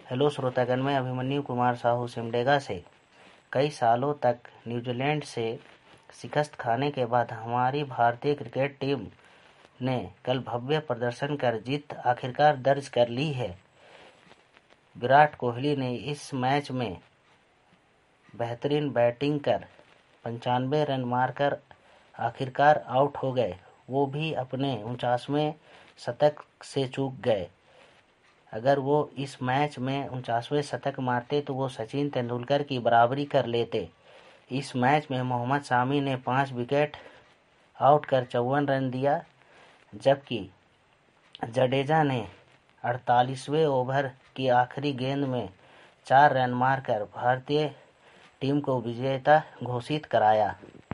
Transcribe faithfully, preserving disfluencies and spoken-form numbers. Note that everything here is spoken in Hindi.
हेलो श्रोतागण, मैं अभिमन्यु कुमार साहू सिमडेगा से। कई सालों तक न्यूजीलैंड से शिकस्त खाने के बाद हमारी भारतीय क्रिकेट टीम ने कल भव्य प्रदर्शन कर जीत आखिरकार दर्ज कर ली है। विराट कोहली ने इस मैच में बेहतरीन बैटिंग कर पंचानवे रन मारकर आखिरकार आउट हो गए, वो भी अपने उनचासवें शतक से चूक गए। अगर वो इस मैच में उनचासवें शतक मारते तो वो सचिन तेंदुलकर की बराबरी कर लेते। इस मैच में मोहम्मद शामी ने पाँच विकेट आउट कर चौवन रन दिया, जबकि जडेजा ने अड़तालीसवें ओवर की आखिरी गेंद में चार रन मारकर भारतीय टीम को विजेता घोषित कराया।